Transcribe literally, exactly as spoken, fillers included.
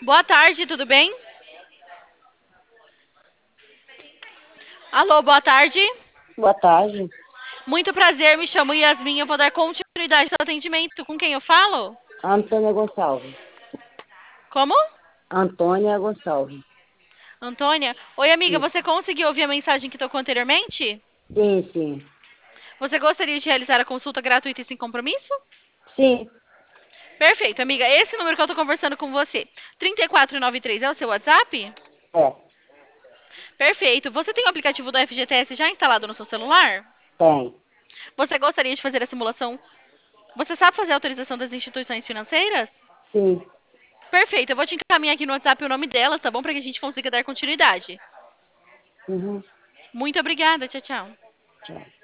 Boa tarde, tudo bem? Alô, boa tarde. Boa tarde, Muito prazer, me chamo Yasmin. Eu vou dar continuidade ao atendimento. Com quem eu falo? Antônia Gonçalves. Como? Antônia Gonçalves. Antônia. Oi, amiga, Isso. você conseguiu ouvir a mensagem que tocou anteriormente? Sim, sim. Você gostaria de realizar a consulta gratuita e sem compromisso? Sim, Perfeito, amiga. Esse número que eu tô conversando com você, trinta e quatro noventa e três, é o seu WhatsApp? é. Perfeito. Você tem o aplicativo do F G T S já instalado no seu celular? Tem. Você gostaria de fazer a simulação? Você sabe fazer a autorização das instituições financeiras? Sim. Perfeito, eu vou te encaminhar aqui no WhatsApp o nome delas, tá bom? Para que a gente consiga dar continuidade. Uhum. Muito obrigada, tchau, tchau. Tchau.